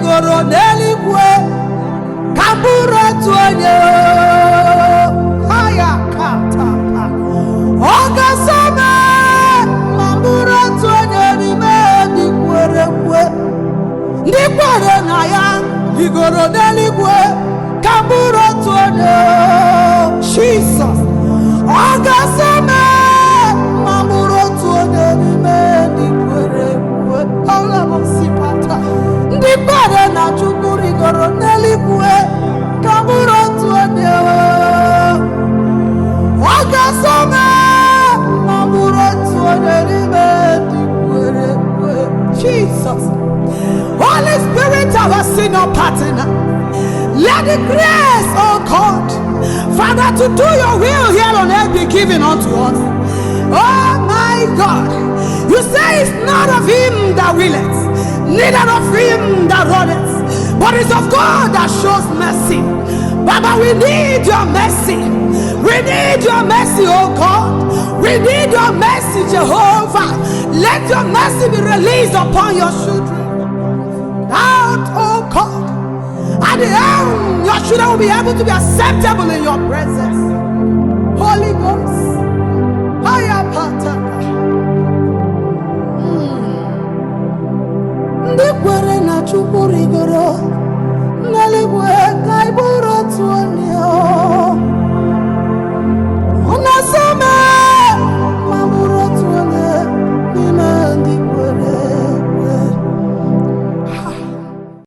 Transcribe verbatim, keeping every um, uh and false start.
rigoro n'eluigwe ka m bụrụ otu onye haya katapa ọ ga-asa m ma m bụrụ otu onye n'ime ndị kwere ekwe ndị kwere na ya rigoro n'eluigwe ka m bụrụ otu onye Jizọs ọ ga-asa m ma m bụrụ otu onye n'ime ndị kwere ekwe ọlọmsipata ndị kwere na Chukwu rigoro n'eluigwe ka m bụrụ otu onye ọ ga-asa m ma m bụrụ otu onye n'ime ndị kwere ekwe Jesus. Holy Spirit, our senior partner, let the grace, oh God, Father, to do your will here on earth be given unto us. Oh my God, you say it's not of him that willeth, neither of him that runneth, but it's of God that shows mercy. Baba, we need your mercy. We need your mercy, oh God. We need your mercy, Jehovah. Let your mercy be released upon your children. Out, oh God. At the end, your children will be able to be acceptable in your presence.